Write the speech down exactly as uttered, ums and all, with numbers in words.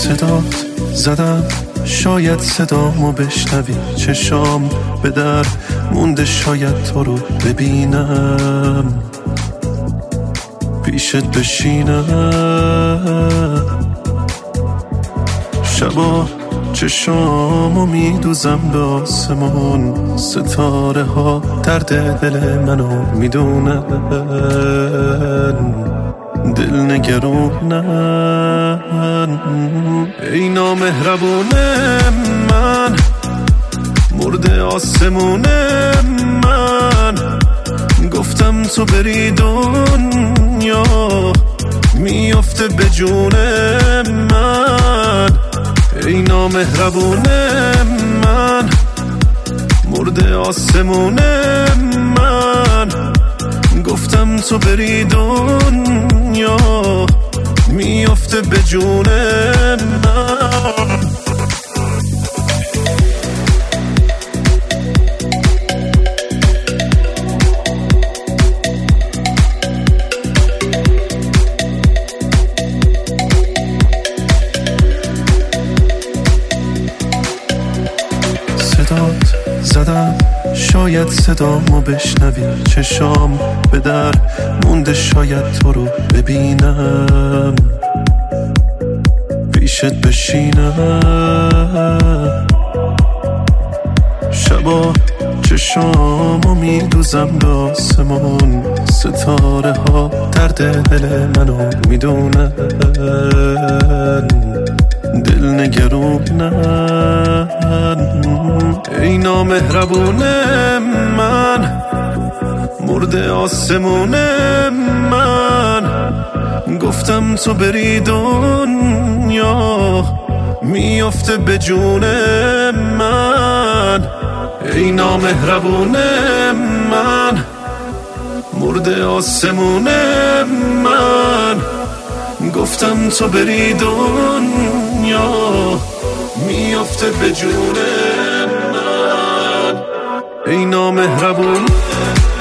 صدات زدم شاید صدامو بشنوی، چشام به در مونده شاید تو رو ببینم، پیشت بشینم. شبا چشامو میدوزم به آسمون، ستاره ها درد دل منو میدونن، دل نگرونن. ای نامهربون من، مرده آسمون من، گفتم تو بری دنیا میافته به جون من. ای نامهربون من، مرده آسمون من، گفتم تو بری دنیا میافته به جون من. صدات زدم شاید صدامو بشنوی، چشام به در مونده شاید تو رو ببینم، پیشت بشینم. شبا چشامو میدوزم به آسمون، ستاره ها درد دل منو میدونن، دل نگرونن. ای نامهربون من، مرده آسمون من، گفتم تو بری دنیا میافته به جون من. ای نامهربون من، مرده آسمون من، گفتم تو بری دنیا میافته به جون من. ای نامهربون